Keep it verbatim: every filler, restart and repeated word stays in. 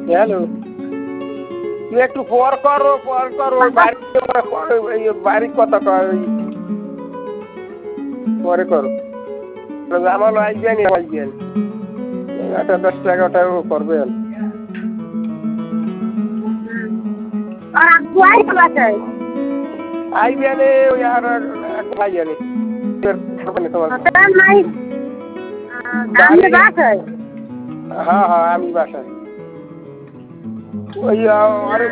hello তুই একটু পর করো পর করো ওই বাড়ি বাড়ি কথা কর ওই পরে করো আমার আইবিয়ান আইবিয়ান একটা দশ টাকা ওটা করবে আইবিয়ানে ওই আর ভাই জানি তোমার হ্যাঁ হ্যাঁ আমি বাসায় ওই